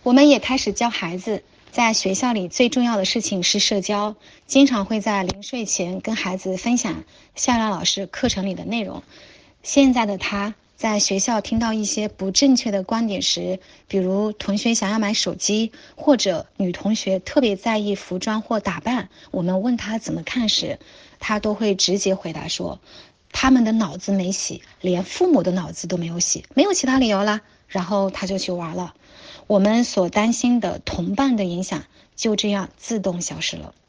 我们也开始教孩子，在学校里最重要的事情是社交，经常会在临睡前跟孩子分享校长老师课程里的内容。现在的他在学校听到一些不正确的观点时，比如同学想要买手机，或者女同学特别在意服装或打扮，我们问他怎么看时，他都会直接回答说，他们的脑子没洗，连父母的脑子都没有洗，没有其他理由啦，然后他就去玩了。我们所担心的同伴的影响就这样自动消失了。